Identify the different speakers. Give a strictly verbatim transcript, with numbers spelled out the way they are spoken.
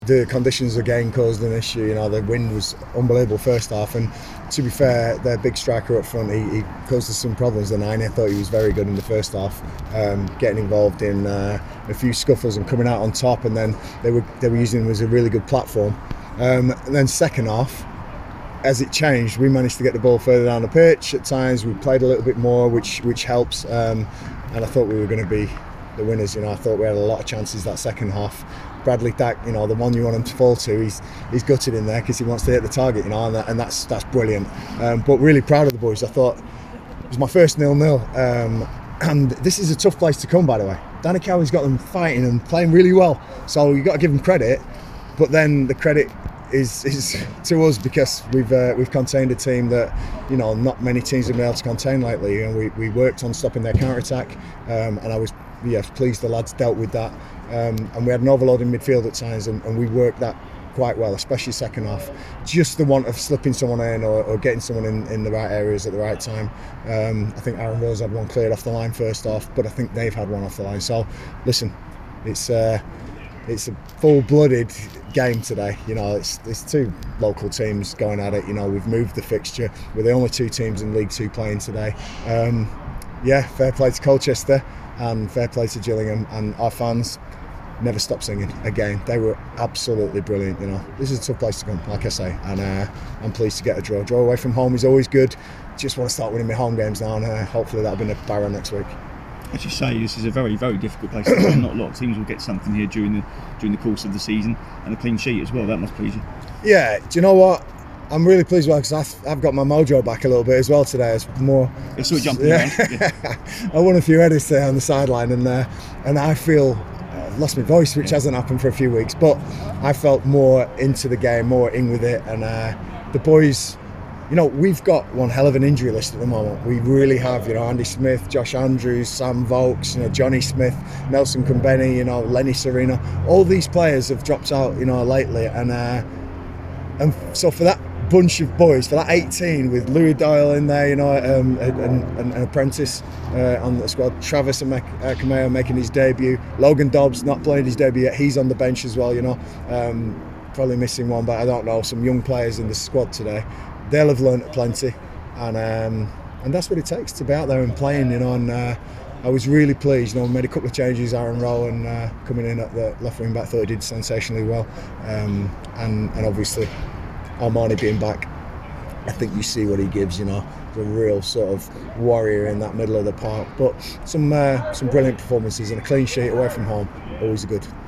Speaker 1: The conditions again caused an issue. You know, the wind was unbelievable first half, and to be fair, their big striker up front, he, he caused us some problems. The nine, I thought he was very good in the first half, um, getting involved in uh, a few scuffles and coming out on top. And then they were they were using him as a really good platform. Um, and then second half, as it changed, we managed to get the ball further down the pitch. At times, we played a little bit more, which which helps. Um, and I thought we were going to be the winners. You know, I thought we had a lot of chances that second half. Bradley Dack, you know, the one you want him to fall to, he's he's gutted in there because he wants to hit the target, you know, and, that, and that's that's brilliant. Um, but really proud of the boys. I thought it was my first nil-nil, um, and this is a tough place to come, by the way. Danny Cowie's got them fighting and playing really well, so you've got to give them credit. But then the credit is is to us because we've uh, we've contained a team that, you know, not many teams have been able to contain lately. And we, we worked on stopping their counter attack, um, and I was yeah pleased the lads dealt with that. Um, and we had an overloading midfield at times, and, and we worked that quite well, especially second half. Just the want of slipping someone in or, or getting someone in, in the right areas at the right time. Um, I think Aaron Rose had one cleared off the line first off, but I think they've had one off the line. So, listen, it's uh, it's a full-blooded game today. You know, it's it's two local teams going at it. You know, we've moved the fixture. We're the only two teams in League Two playing today. Um, yeah, fair play to Colchester and fair play to Gillingham, and our fans never stop singing again. They were absolutely brilliant. You know, this is a tough place to come, like I say, and uh, I'm pleased to get a draw. Draw away from home is always good. Just want to start winning my home games now, and uh, hopefully that'll be in the barrow next week.
Speaker 2: As you say, this is a very, very difficult place to play. Not a lot of teams will get something here during the during the course of the season, and a clean sheet as well. That must please you.
Speaker 1: Yeah, do you know what? I'm really pleased with that because I've got my mojo back a little bit as well today. It's more.
Speaker 2: It's sort of jumping yeah. around. Yeah.
Speaker 1: I won a few headers there on the sideline, and uh, and I feel. Lost my voice, which hasn't happened for a few weeks, but I felt more into the game, more in with it, and uh, the boys, you know, we've got one hell of an injury list at the moment. We really have, you know, Andy Smith, Josh Andrews, Sam Vokes, you know, Johnny Smith, Nelson Kumbeni, you know, Lenny Serena. All these players have dropped out, you know, lately, and uh, and so for that bunch of boys, for that eighteen with Louis Doyle in there, you know, um, and, and an apprentice uh, on the squad, Travis and uh, Kameo making his debut, Logan Dobbs not playing his debut yet, he's on the bench as well, you know, um, probably missing one, but I don't know, some young players in the squad today. They'll have learnt plenty, and um, and that's what it takes to be out there and playing, you know, and uh, I was really pleased, you know, made a couple of changes, Aaron Rowan uh, coming in at the left wing back, thought he did sensationally well, um, and, and obviously Armani being back, I think you see what he gives, you know, the real sort of warrior in that middle of the park. But some uh, some brilliant performances and a clean sheet away from home, always good.